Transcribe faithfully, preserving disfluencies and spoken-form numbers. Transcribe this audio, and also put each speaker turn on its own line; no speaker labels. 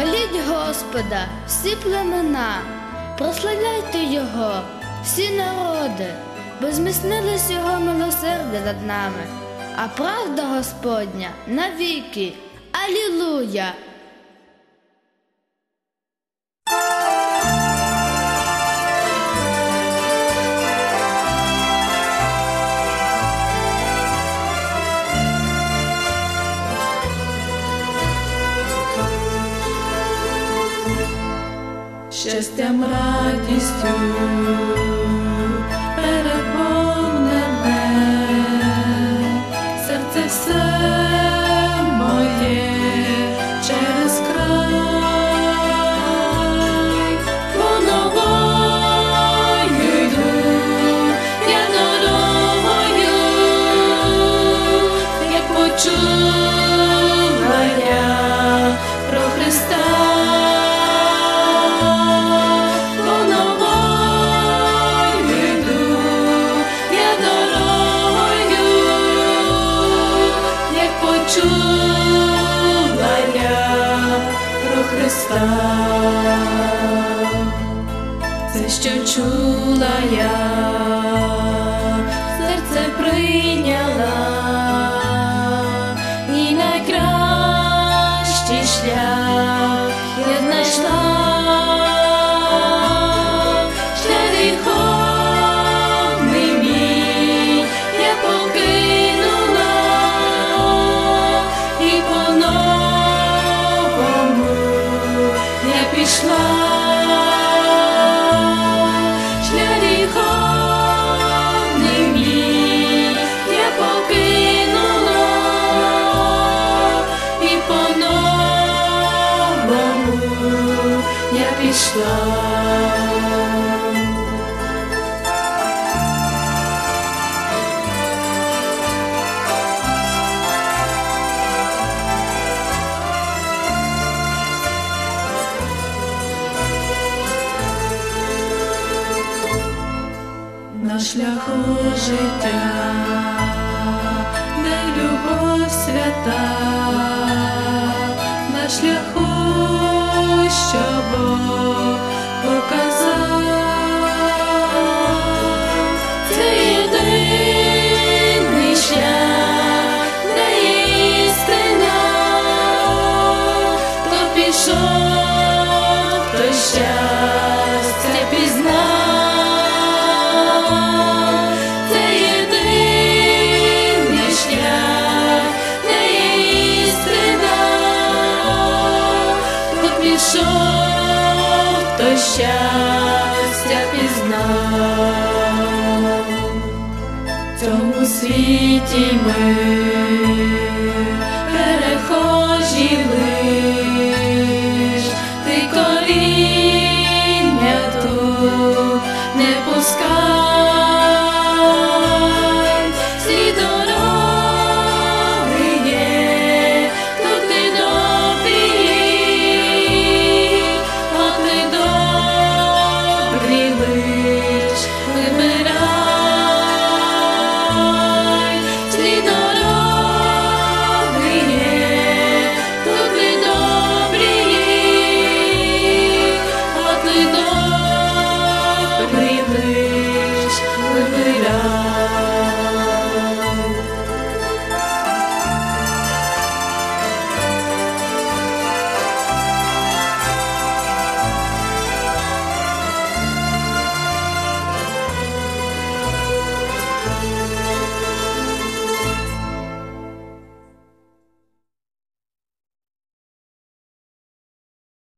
Хваліть Господа, всі племена, прославляйте Його, всі народи, бо зміцнилось Його милосердя над нами, а правда Господня навіки. Алілуя!
Щастям, радістю переповнене, серце все моє через край, по новою йду я дорогою, як почула я про Христа. Чула я про Христа, це, що чула я, серце прийняла, і найкращий шлях я знайшла, шлях гріховний мій я покинула, і по-новому я пішла, шлях гріховний мій я покинула, і по-новому я пішла. На шляху життя, де любов свята, на шляху, що Бог показав, це єдиний шлях, де істина, хто пішов, той щастя пізнав. Пішов, то щастя пізнав. В цьому світі ми